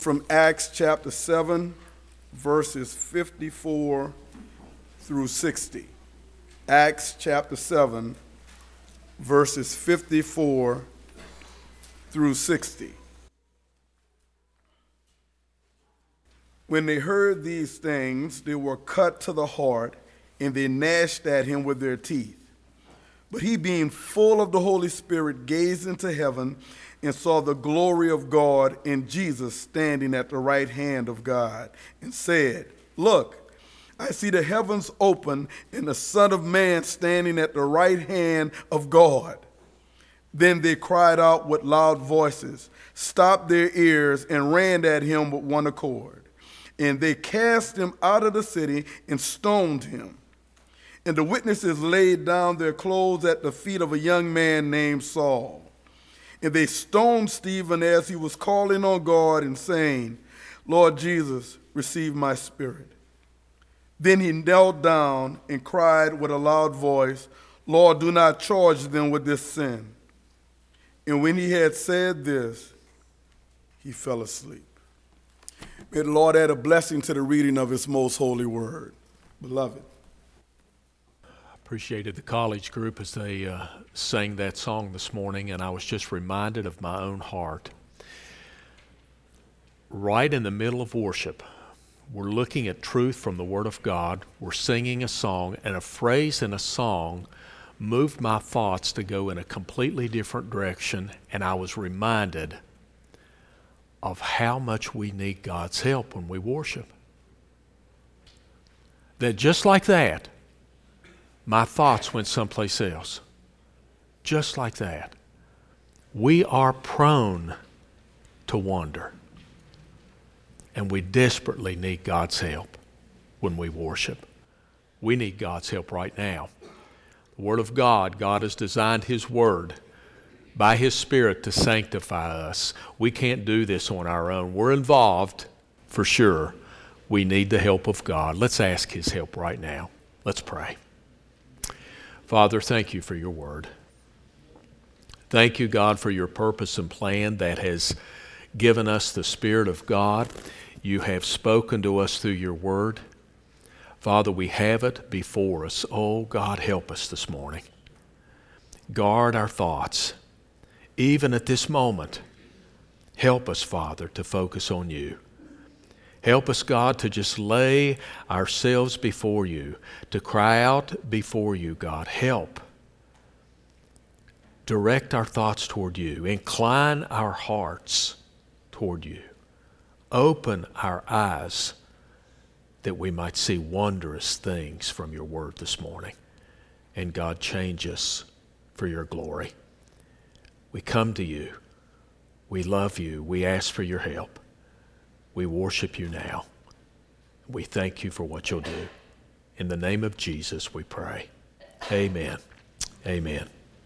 From Acts chapter 7, verses 54 through 60. Acts chapter 7, verses 54 through 60. When they heard these things, they were cut to the heart, and they gnashed at him with their teeth. But he, being full of the Holy Spirit, gazed into heaven and saw the glory of God and Jesus standing at the right hand of God, and said, "Look, I see the heavens open and the Son of Man standing at the right hand of God." Then they cried out with loud voices, stopped their ears, and ran at him with one accord. And they cast him out of the city and stoned him. And the witnesses laid down their clothes at the feet of a young man named Saul. And they stoned Stephen as he was calling on God and saying, "Lord Jesus, receive my spirit." Then he knelt down and cried with a loud voice, "Lord, do not charge them with this sin." And when he had said this, he fell asleep. May the Lord add a blessing to the reading of his most holy word. Beloved, Appreciated the college group as they sang that song this morning, and I was just reminded of my own heart. Right in the middle of worship, we're looking at truth from the Word of God, we're singing a song, and a phrase in a song moved my thoughts to go in a completely different direction, and I was reminded of how much we need God's help when we worship. That just like that, my thoughts went someplace else. Just like that. We are prone to wander. And we desperately need God's help when we worship. We need God's help right now. The Word of God, God has designed His Word by His Spirit to sanctify us. We can't do this on our own. We're involved, for sure. We need the help of God. Let's ask His help right now. Let's pray. Father, thank you for your word. Thank you, God, for your purpose and plan that has given us the Spirit of God. You have spoken to us through your word. Father, we have it before us. Oh, God, help us this morning. Guard our thoughts. Even at this moment, help us, Father, to focus on you. Help us, God, to just lay ourselves before you, to cry out before you, God. Help. Direct our thoughts toward you. Incline our hearts toward you. Open our eyes that we might see wondrous things from your word this morning. And God, change us for your glory. We come to you. We love you. We ask for your help. We worship you now. We thank you for what you'll do. In the name of Jesus, we pray. Amen. Amen.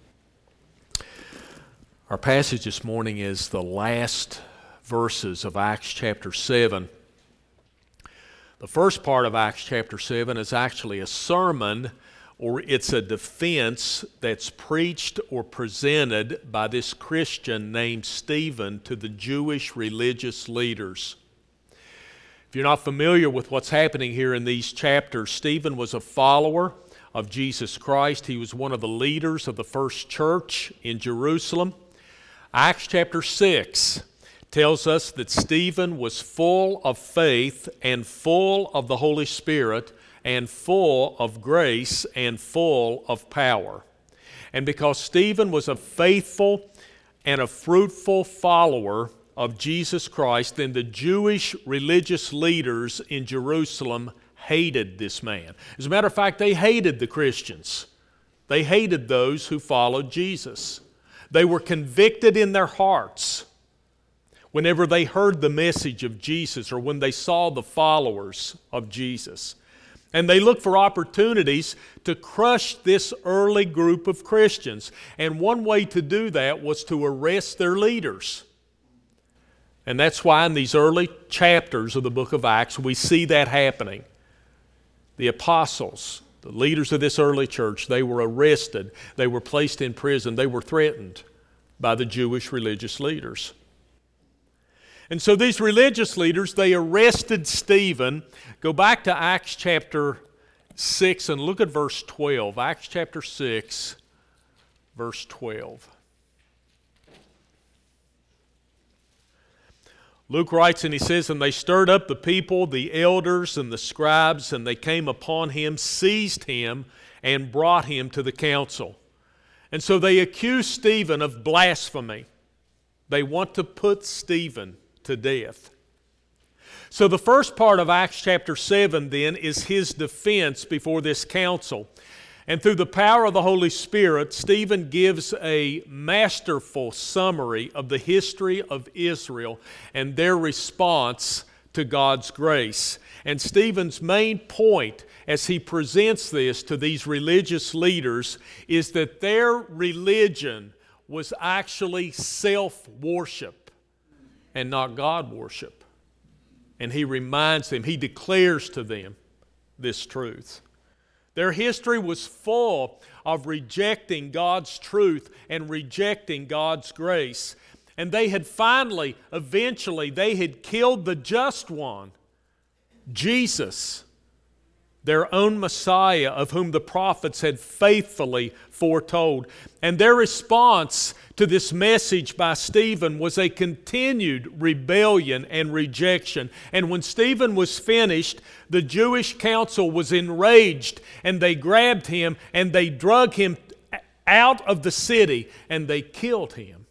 Our passage this morning is the last verses of Acts chapter 7. The first part of Acts chapter 7 is actually a sermon, or it's a defense that's preached or presented by this Christian named Stephen to the Jewish religious leaders. If you're not familiar with what's happening here in these chapters, Stephen was a follower of Jesus Christ. He was one of the leaders of the first church in Jerusalem. Acts chapter 6 tells us that Stephen was full of faith and full of the Holy Spirit and full of grace and full of power. And because Stephen was a faithful and a fruitful follower of Jesus Christ, then the Jewish religious leaders in Jerusalem hated this man. As a matter of fact, they hated the Christians. They hated those who followed Jesus. They were convicted in their hearts whenever they heard the message of Jesus or when they saw the followers of Jesus. And they looked for opportunities to crush this early group of Christians. And one way to do that was to arrest their leaders. And that's why in these early chapters of the book of Acts, we see that happening. The apostles, the leaders of this early church, they were arrested, they were placed in prison, they were threatened by the Jewish religious leaders. And so these religious leaders, they arrested Stephen. Go back to Acts chapter 6 and look at verse 12. Acts chapter 6, verse 12. Luke writes, and he says, "And they stirred up the people, the elders and the scribes, and they came upon him, seized him, and brought him to the council. And so they accused Stephen of blasphemy." They want to put Stephen to death. So the first part of Acts chapter 7 then is his defense before this council. And through the power of the Holy Spirit, Stephen gives a masterful summary of the history of Israel and their response to God's grace. And Stephen's main point as he presents this to these religious leaders is that their religion was actually self-worship and not God worship. And he reminds them, he declares to them this truth. Their history was full of rejecting God's truth and rejecting God's grace. And they had eventually, they had killed the just one, Jesus, their own Messiah, of whom the prophets had faithfully foretold. And their response to this message by Stephen was a continued rebellion and rejection. And when Stephen was finished, the Jewish council was enraged, and they grabbed him and they drug him out of the city and they killed him.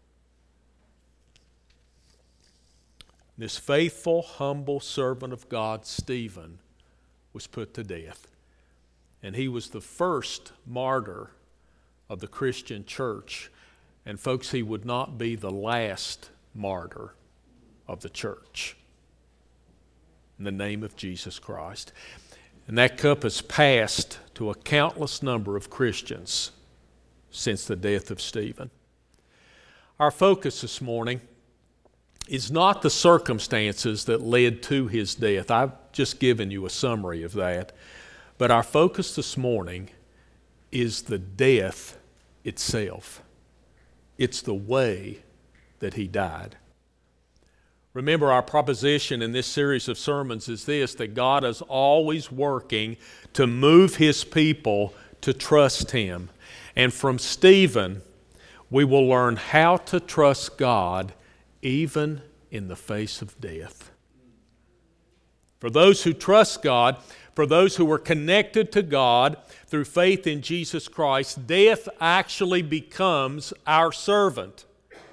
This faithful, humble servant of God, Stephen, was put to death. And he was the first martyr of the Christian church. And folks, he would not be the last martyr of the church. In the name of Jesus Christ. And that cup has passed to a countless number of Christians since the death of Stephen. Our focus this morning is not the circumstances that led to his death. I've just given you a summary of that. But our focus this morning is the death itself. It's the way that he died. Remember, our proposition in this series of sermons is this, that God is always working to move his people to trust him. And from Stephen, we will learn how to trust God even in the face of death. For those who trust God, for those who are connected to God through faith in Jesus Christ, death actually becomes our servant.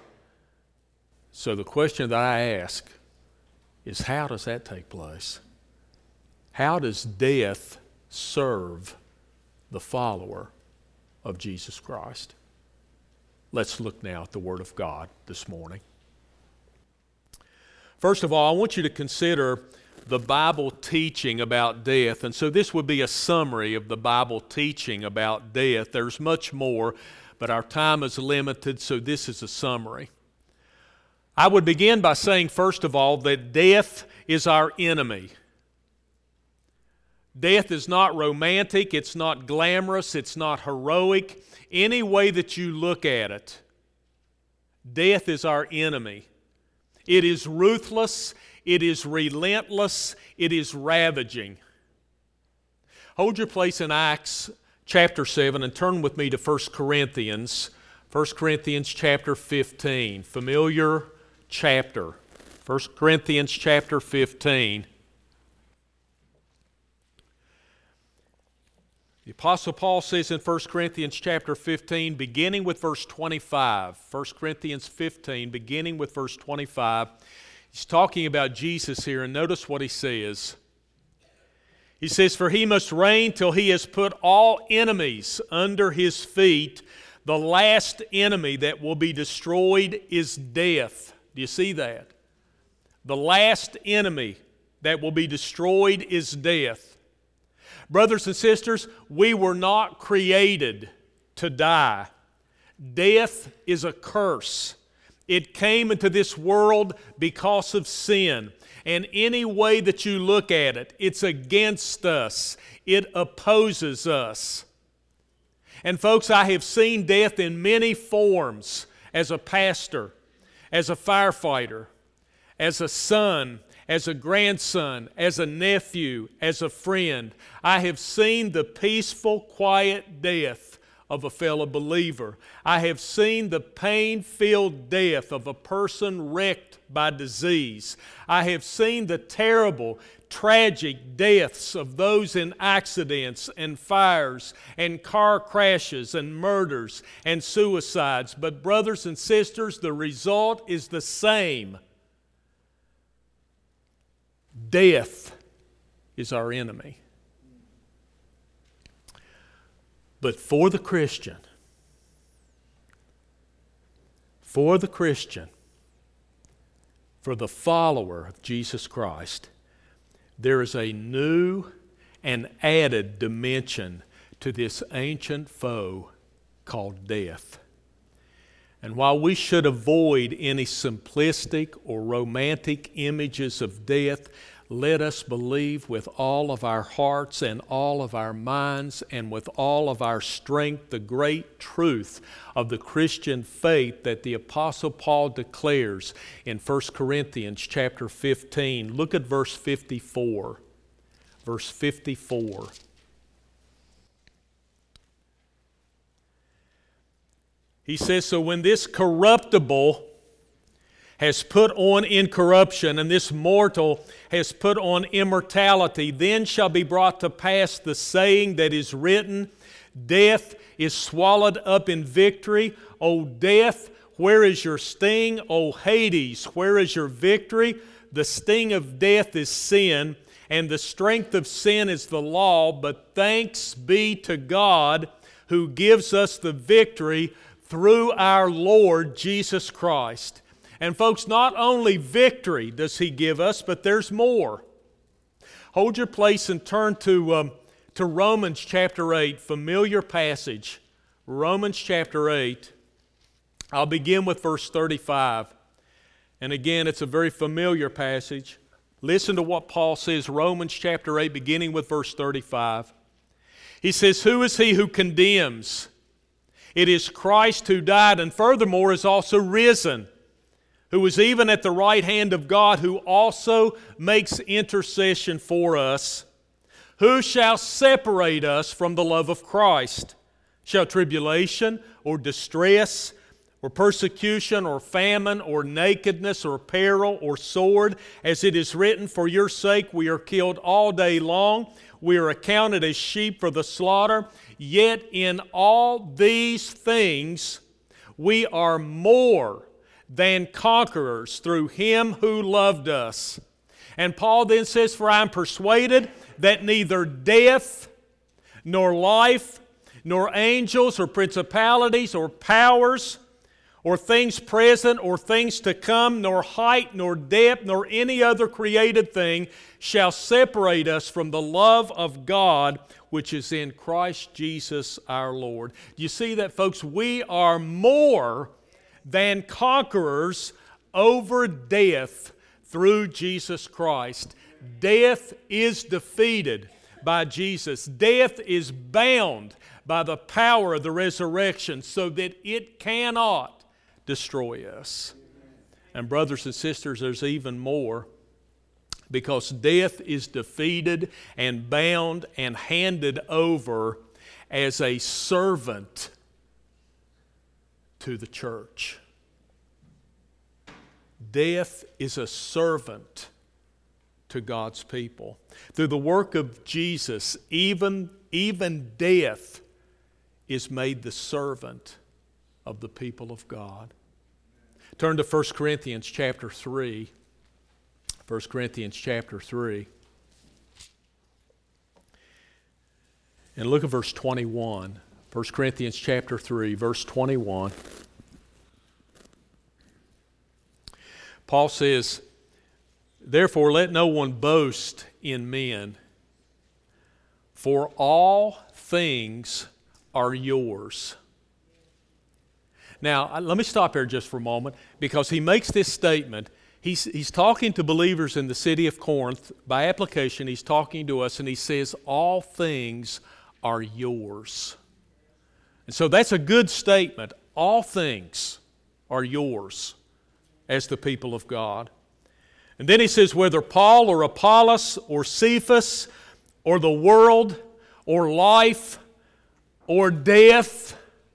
So the question that I ask is, how does that take place? How does death serve the follower of Jesus Christ? Let's look now at the Word of God this morning. First of all, I want you to consider the Bible teaching about death. And so this would be a summary of the Bible teaching about death. There's much more, but our time is limited, so this is a summary. I would begin by saying, first of all, that death is our enemy. Death is not romantic, it's not glamorous, it's not heroic. Any way that you look at it, death is our enemy. It is ruthless, it is relentless, it is ravaging. Hold your place in Acts chapter 7 and turn with me to 1 Corinthians. 1 Corinthians chapter 15, familiar chapter. 1 Corinthians chapter 15. The Apostle Paul says in 1 Corinthians chapter 15, beginning with verse 25, 1 Corinthians 15, beginning with verse 25, he's talking about Jesus here, and notice what he says. He says, "For he must reign till he has put all enemies under his feet. The last enemy that will be destroyed is death." Do you see that? The last enemy that will be destroyed is death. Brothers and sisters, we were not created to die. Death is a curse. It came into this world because of sin. And any way that you look at it, it's against us. It opposes us. And folks, I have seen death in many forms as a pastor, as a firefighter, as a son, as a grandson, as a nephew, as a friend. I have seen the peaceful, quiet death of a fellow believer. I have seen the pain-filled death of a person wrecked by disease. I have seen the terrible, tragic deaths of those in accidents and fires and car crashes and murders and suicides. But brothers and sisters, the result is the same. Death is our enemy. But for the Christian, for the follower of Jesus Christ, there is a new and added dimension to this ancient foe called death. And while we should avoid any simplistic or romantic images of death, let us believe with all of our hearts and all of our minds and with all of our strength the great truth of the Christian faith that the Apostle Paul declares in 1 Corinthians chapter 15. Look at verse 54. Verse 54. He says, "So when this corruptible has put on incorruption, and this mortal has put on immortality, then shall be brought to pass the saying that is written, Death is swallowed up in victory. O death, where is your sting? O Hades, where is your victory? The sting of death is sin, and the strength of sin is the law. But thanks be to God who gives us the victory through our Lord Jesus Christ." And folks, not only victory does He give us, but there's more. Hold your place and turn to Romans chapter 8, familiar passage. Romans chapter 8. I'll begin with verse 35. And again, it's a very familiar passage. Listen to what Paul says, Romans chapter 8, beginning with verse 35. He says, "Who is he who condemns? It is Christ who died and furthermore is also risen, who is even at the right hand of God, who also makes intercession for us. Who shall separate us from the love of Christ? Shall tribulation or distress or persecution or famine or nakedness or peril or sword? As it is written, for your sake we are killed all day long. We are accounted as sheep for the slaughter. Yet in all these things we are more than conquerors through Him who loved us." And Paul then says, "For I am persuaded that neither death, nor life, nor angels, or principalities, or powers, or things present, or things to come, nor height, nor depth, nor any other created thing shall separate us from the love of God which is in Christ Jesus our Lord." You see that, folks? We are more than conquerors over death through Jesus Christ. Death is defeated by Jesus. Death is bound by the power of the resurrection so that it cannot destroy us. And brothers and sisters, there's even more, because death is defeated and bound and handed over as a servant to the church. Death is a servant to God's people. Through the work of Jesus, even death is made the servant of the people of God. Turn to 1 Corinthians chapter 3. 1 Corinthians chapter 3. And look at verse 21. 1 Corinthians chapter 3, verse 21. Paul says, "Therefore let no one boast in men, for all things are yours." Now, let me stop here just for a moment, because he makes this statement. He's talking to believers in the city of Corinth. By application, he's talking to us, and he says, all things are yours. And so that's a good statement. All things are yours as the people of God. And then he says, whether Paul or Apollos or Cephas or the world or life or death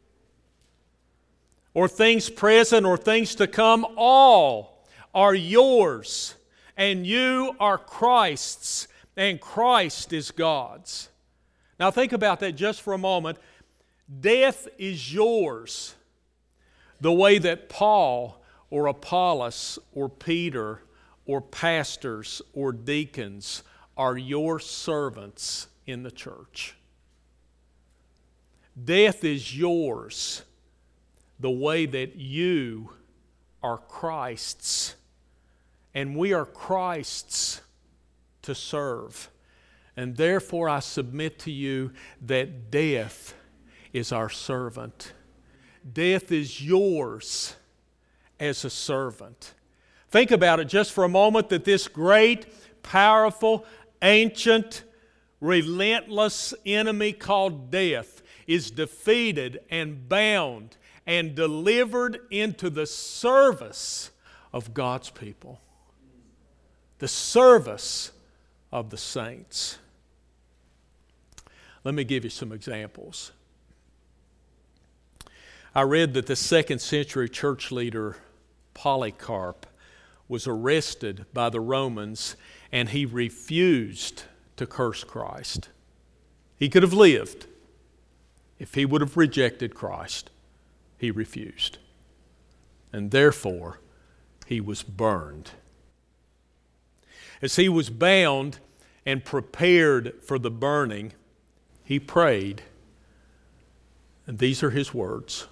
or things present or things to come, all are yours, and you are Christ's, and Christ is God's. Now think about that just for a moment. Death is yours the way that Paul or Apollos or Peter or pastors or deacons are your servants in the church. Death is yours the way that you are Christ's, and we are Christ's to serve. And therefore I submit to you that death is our servant. Death is yours as a servant. Think about it just for a moment, that this great, powerful, ancient, relentless enemy called death is defeated and bound and delivered into the service of God's people, the service of the saints. Let me give you some examples. I read that the 2nd century church leader Polycarp was arrested by the Romans, and he refused to curse Christ. He could have lived if he would have rejected Christ. He refused. And therefore, he was burned. As he was bound and prepared for the burning, he prayed. And these are his words.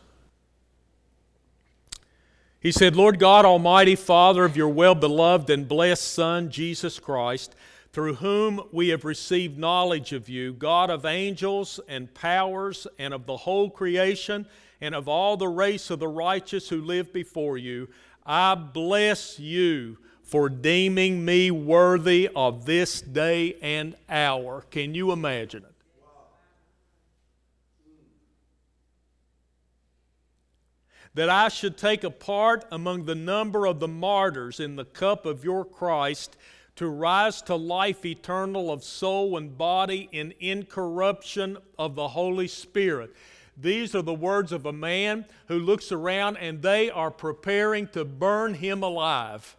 He said, Lord God, Almighty Father of your well-beloved and blessed Son, Jesus Christ, through whom we have received knowledge of you, God of angels and powers and of the whole creation and of all the race of the righteous who live before you, I bless you for deeming me worthy of this day and hour. Can you imagine it? That I should take a part among the number of the martyrs in the cup of your Christ, to rise to life eternal of soul and body in incorruption of the Holy Spirit. These are the words of a man who looks around and they are preparing to burn him alive.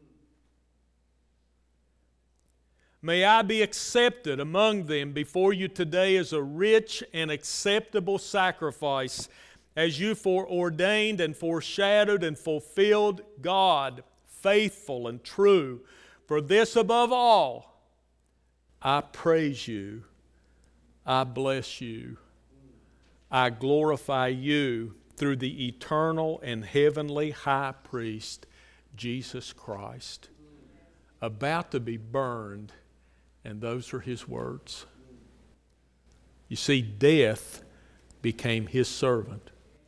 May I be accepted among them before you today as a rich and acceptable sacrifice, as you foreordained and foreshadowed and fulfilled, God, faithful and true. For this above all, I praise you, I bless you, I glorify you through the eternal and heavenly high priest, Jesus Christ, about to be burned, and those are his words. You see, death became his servant.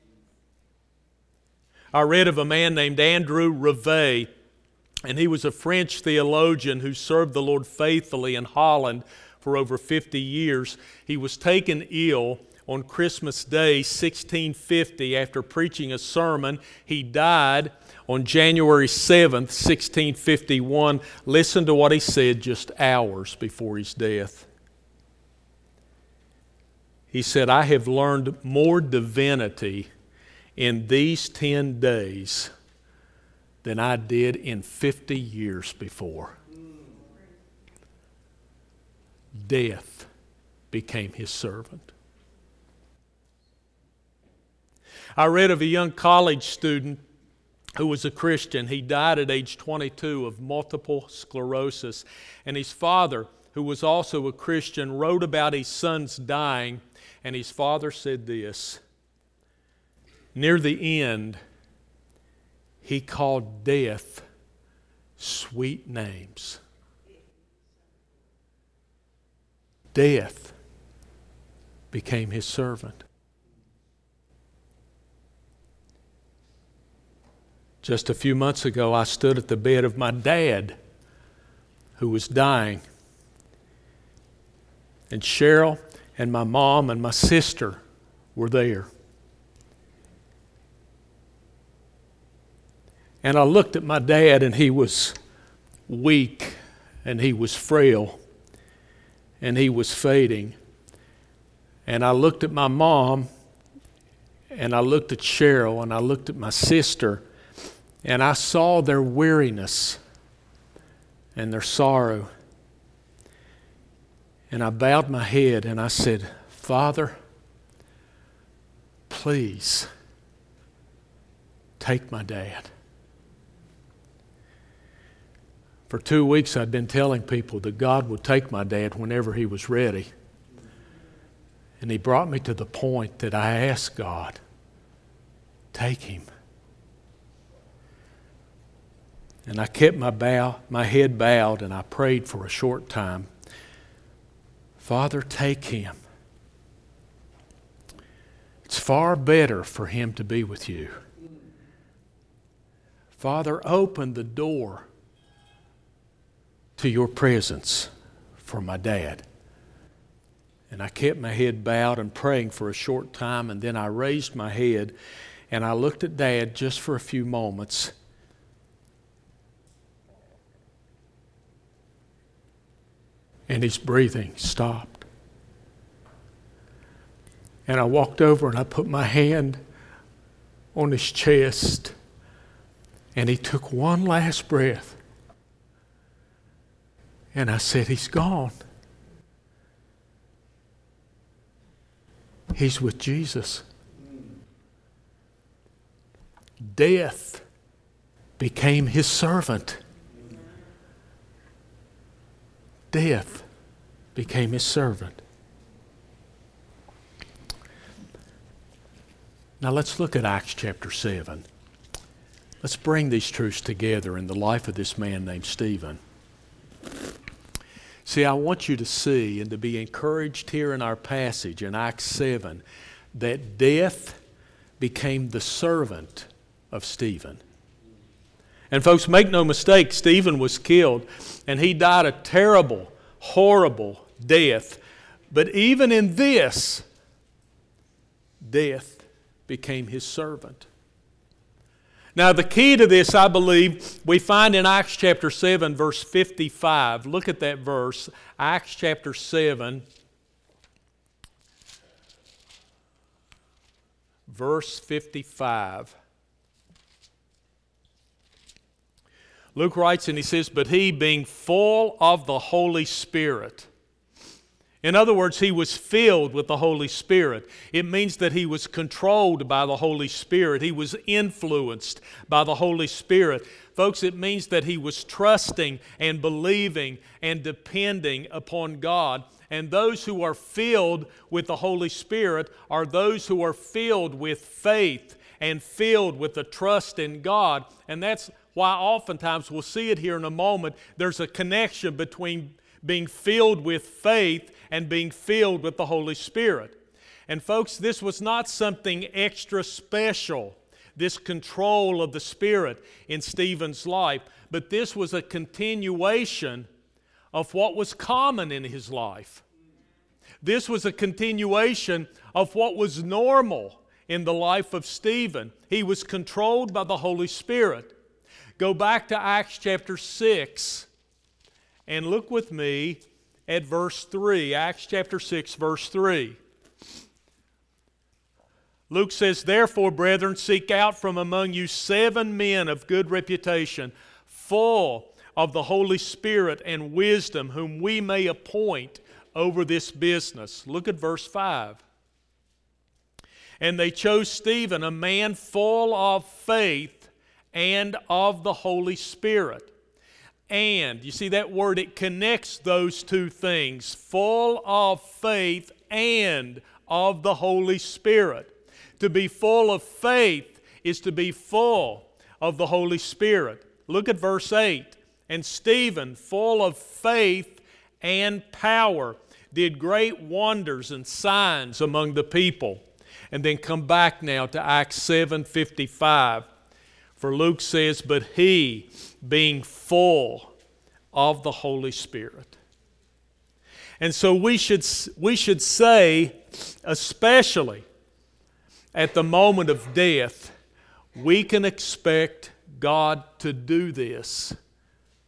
I read of a man named Andrew Rivet, and he was a French theologian who served the Lord faithfully in Holland for over 50 years. He was taken ill on Christmas Day, 1650, after preaching a sermon. He died on January 7th, 1651. Listen to what he said just hours before his death. He said, I have learned more divinity in these 10 days than I did in 50 years before. Death became his servant. I read of a young college student who was a Christian. He died at age 22 of multiple sclerosis. And his father, who was also a Christian, wrote about his son's dying. And his father said this: near the end, he called death sweet names. Death became his servant. Just a few months ago, I stood at the bed of my dad, who was dying. And Cheryl and my mom and my sister were there. And I looked at my dad, and he was weak and he was frail and he was fading. And I looked at my mom and I looked at Cheryl and I looked at my sister and I saw their weariness and their sorrow. And I bowed my head and I said, Father, please take my dad. For 2 weeks I'd been telling people that God would take my dad whenever he was ready. And he brought me to the point that I asked God, take him. And I kept my head bowed and I prayed for a short time. Father, take him. It's far better for him to be with you. Father, open the door to your presence for my dad. And I kept my head bowed and praying for a short time, and then I raised my head and I looked at Dad just for a few moments. And his breathing stopped. And I walked over and I put my hand on his chest, and he took one last breath. And I said, he's gone. He's with Jesus. Death became his servant. Death became his servant. Now let's look at Acts chapter 7. Let's bring these truths together in the life of this man named Stephen. See, I want you to see and to be encouraged here in our passage in Acts 7 that death became the servant of Stephen. And folks, make no mistake, Stephen was killed and he died a terrible, horrible death. But even in this, death became his servant. Now, the key to this, I believe, we find in Acts chapter 7, verse 55. Look at that verse, Acts chapter 7, verse 55. Luke writes and he says, but he being full of the Holy Spirit. In other words, he was filled with the Holy Spirit. It means that he was controlled by the Holy Spirit. He was influenced by the Holy Spirit. Folks, it means that he was trusting and believing and depending upon God. And those who are filled with the Holy Spirit are those who are filled with faith and filled with the trust in God. And that's why oftentimes, we'll see it here in a moment, there's a connection between being filled with faith and being filled with the Holy Spirit. And folks, this was not something extra special, this control of the Spirit in Stephen's life, but this was a continuation of what was common in his life. This was a continuation of what was normal in the life of Stephen. He was controlled by the Holy Spirit. Go back to Acts chapter 6 and look with me at verse 3, Acts chapter 6, verse 3. Luke says, therefore, brethren, seek out from among you 7 men of good reputation, full of the Holy Spirit and wisdom, whom we may appoint over this business. Look at verse 5. And they chose Stephen, a man full of faith and of the Holy Spirit. And, you see that word, it connects those two things, full of faith and of the Holy Spirit. To be full of faith is to be full of the Holy Spirit. Look at verse 8. And Stephen, full of faith and power, did great wonders and signs among the people. And then come back now to Acts 7:55. For Luke says, but he, being full of the Holy Spirit. And so we should say, especially at the moment of death, we can expect God to do this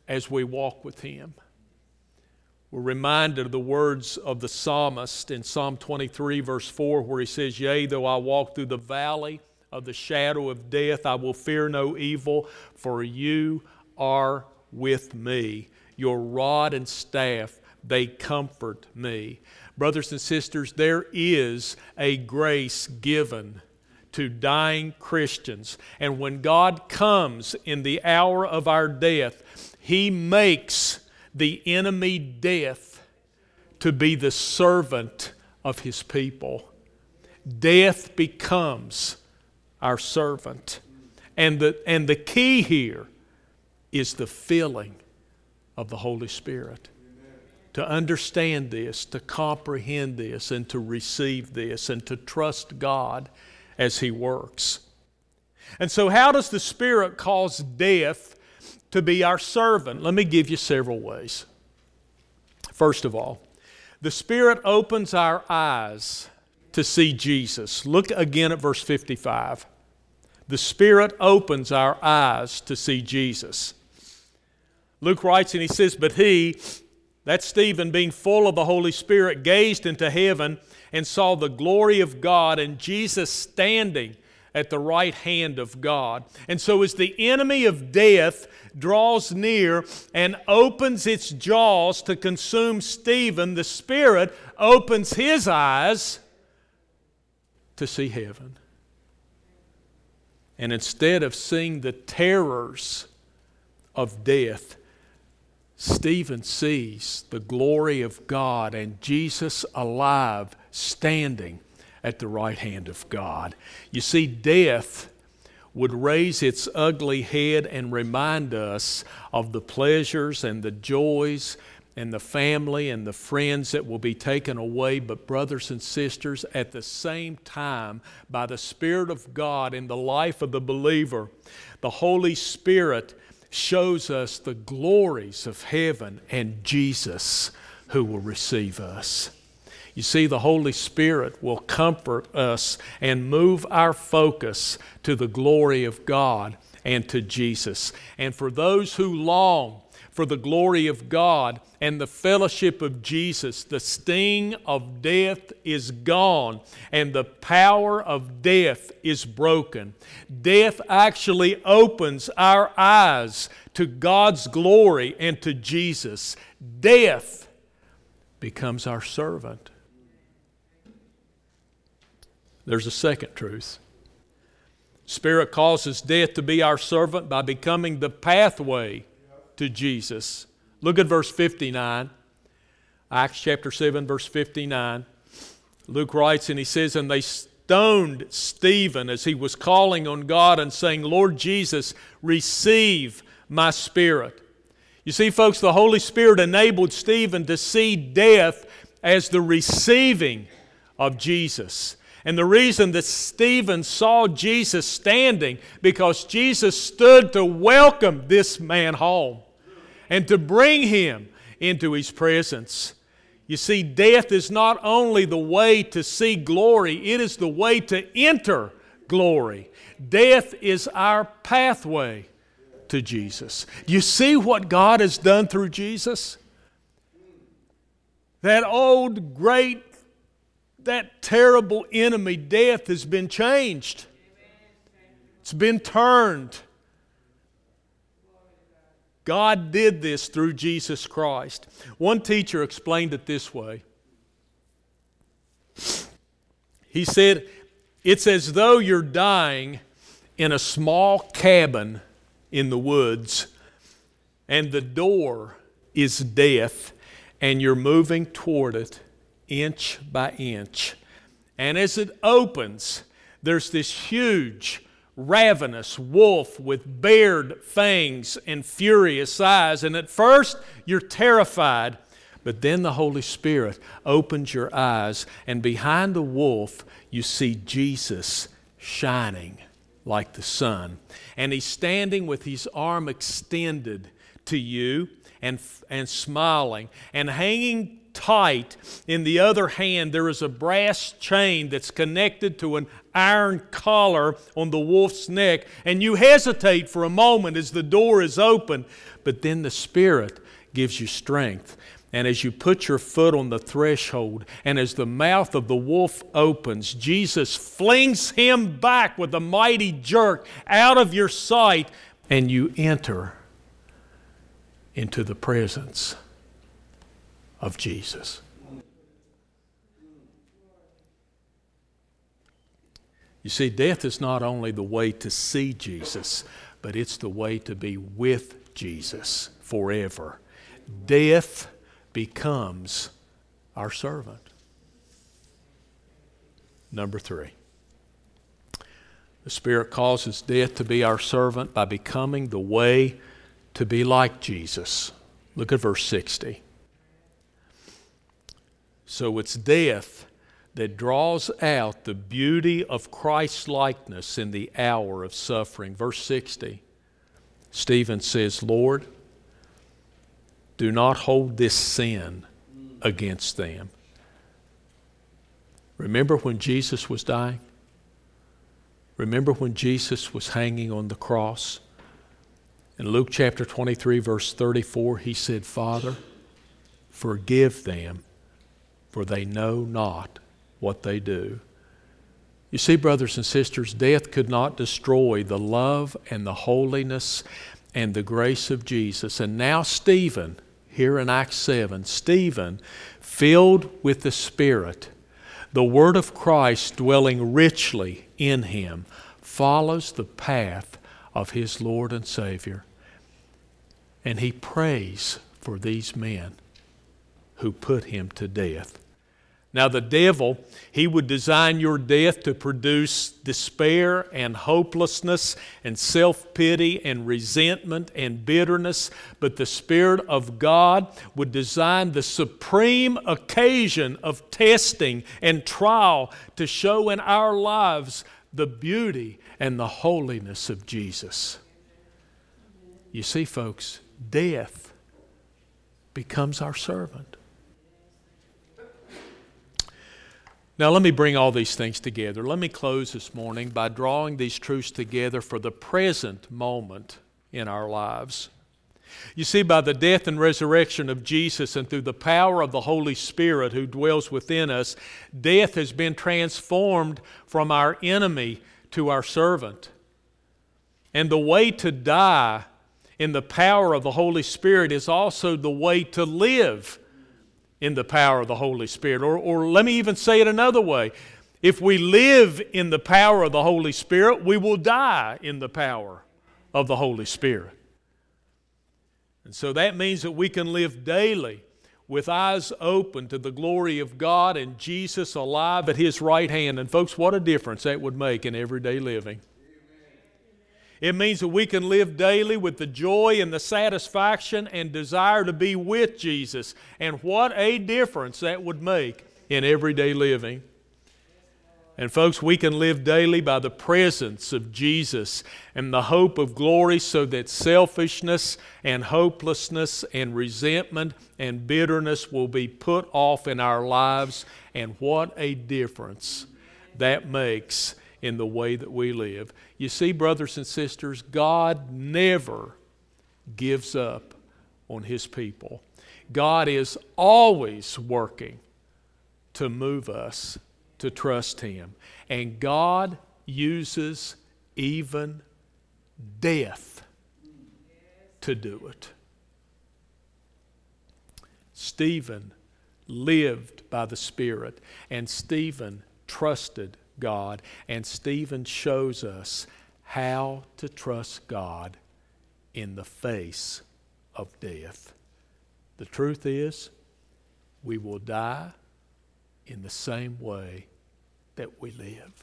as we walk with Him. We're reminded of the words of the psalmist in Psalm 23, verse 4, where he says, "Yea, though I walk through the valley of the shadow of death, I will fear no evil, for you are with me. Your rod and staff, they comfort me." Brothers and sisters, there is a grace given to dying Christians. And when God comes in the hour of our death, He makes the enemy death to be the servant of His people. Death becomes our servant. And the key here is the filling of the Holy Spirit. To understand this, to comprehend this, and to receive this, and to trust God as He works. And so how does the Spirit cause death to be our servant? Let me give you several ways. First of all, the Spirit opens our eyes to see Jesus. Look again at verse 55. The Spirit opens our eyes to see Jesus. Luke writes and he says, "But he," that's Stephen, "being full of the Holy Spirit, gazed into heaven and saw the glory of God and Jesus standing at the right hand of God." And so as the enemy of death draws near and opens its jaws to consume Stephen, the Spirit opens his eyes to see heaven. And instead of seeing the terrors of death, Stephen sees the glory of God and Jesus alive, standing at the right hand of God. You see, death would raise its ugly head and remind us of the pleasures and the joys and the family and the friends that will be taken away. But brothers and sisters, at the same time, by the Spirit of God in the life of the believer, the Holy Spirit shows us the glories of heaven and Jesus who will receive us. You see, the Holy Spirit will comfort us and move our focus to the glory of God and to Jesus. And for those who long for the glory of God and the fellowship of Jesus, the sting of death is gone and the power of death is broken. Death actually opens our eyes to God's glory and to Jesus. Death becomes our servant. There's a second truth. Spirit causes death to be our servant by becoming the pathway to Jesus. Look at verse 59. Acts chapter 7, verse 59. Luke writes and he says, "And they stoned Stephen as he was calling on God and saying, 'Lord Jesus, receive my spirit.'" You see, folks, the Holy Spirit enabled Stephen to see death as the receiving of Jesus. And the reason that Stephen saw Jesus standing, because Jesus stood to welcome this man home and to bring him into His presence. You see, death is not only the way to see glory, it is the way to enter glory. Death is our pathway to Jesus. You see what God has done through Jesus? That old, great, that terrible enemy, death, has been changed. It's been turned. God did this through Jesus Christ. One teacher explained it this way. He said, "It's as though you're dying in a small cabin in the woods, and the door is death, and you're moving toward it inch by inch. And as it opens, there's this huge, ravenous wolf with bared fangs and furious eyes. And at first, you're terrified. But then the Holy Spirit opens your eyes, and behind the wolf, you see Jesus shining like the sun. And He's standing with His arm extended to you and smiling. And hanging tight. In the other hand, there is a brass chain that's connected to an iron collar on the wolf's neck, and you hesitate for a moment as the door is open, but then the Spirit gives you strength. And as you put your foot on the threshold, and as the mouth of the wolf opens, Jesus flings him back with a mighty jerk out of your sight, and you enter into the presence of Jesus. You see, death is not only the way to see Jesus, but it's the way to be with Jesus forever. Death becomes our servant. Number 3. The Spirit causes death to be our servant by becoming the way to be like Jesus. Look at verse 60. So it's death that draws out the beauty of Christ's likeness in the hour of suffering. Verse 60, Stephen says, Lord, do not hold this sin against them. Remember when Jesus was dying? Remember when Jesus was hanging on the cross? In Luke chapter 23, verse 34, he said, Father, forgive them, for they know not what they do. You see, brothers and sisters, death could not destroy the love and the holiness and the grace of Jesus. And now Stephen, here in Acts 7, Stephen, filled with the Spirit, the Word of Christ dwelling richly in him, follows the path of his Lord and Savior. And he prays for these men who put him to death. Now the devil, he would design your death to produce despair and hopelessness and self-pity and resentment and bitterness. But the Spirit of God would design the supreme occasion of testing and trial to show in our lives the beauty and the holiness of Jesus. You see, folks, death becomes our servant. Now let me bring all these things together. Let me close this morning by drawing these truths together for the present moment in our lives. You see, by the death and resurrection of Jesus and through the power of the Holy Spirit who dwells within us, death has been transformed from our enemy to our servant. And the way to die in the power of the Holy Spirit is also the way to live in the power of the Holy Spirit. Or let me even say it another way. If we live in the power of the Holy Spirit, we will die in the power of the Holy Spirit. And so that means that we can live daily with eyes open to the glory of God and Jesus alive at His right hand. And folks, what a difference that would make in everyday living. It means that we can live daily with the joy and the satisfaction and desire to be with Jesus. And what a difference that would make in everyday living. And folks, we can live daily by the presence of Jesus and the hope of glory so that selfishness and hopelessness and resentment and bitterness will be put off in our lives. And what a difference that makes in the way that we live. You see, brothers and sisters, God never gives up on His people. God is always working to move us to trust Him. And God uses even death to do it. Stephen lived by the Spirit, and Stephen trusted God, and Stephen shows us how to trust God in the face of death. The truth is, we will die in the same way that we live.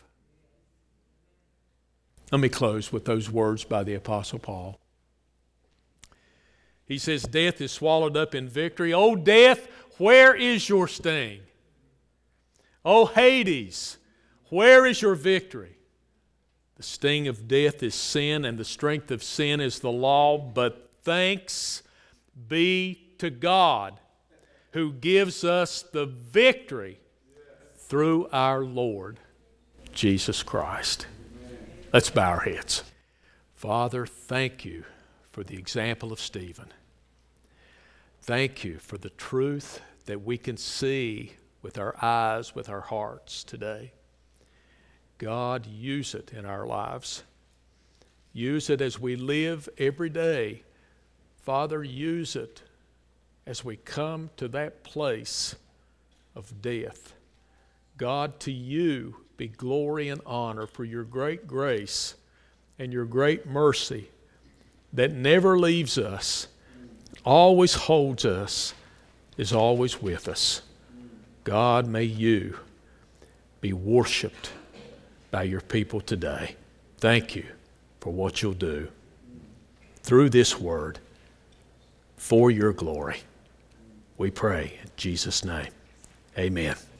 Let me close with those words by the Apostle Paul. He says, death is swallowed up in victory. O death, where is your sting? O Hades, where is your victory? The sting of death is sin, and the strength of sin is the law. But thanks be to God, who gives us the victory through our Lord Jesus Christ. Let's bow our heads. Father, thank you for the example of Stephen. Thank you for the truth that we can see with our eyes, with our hearts today. God, use it in our lives. Use it as we live every day. Father, use it as we come to that place of death. God, to you be glory and honor for your great grace and your great mercy that never leaves us, always holds us, is always with us. God, may you be worshiped by your people today. Thank you for what you'll do through this word for your glory. We pray in Jesus' name. Amen.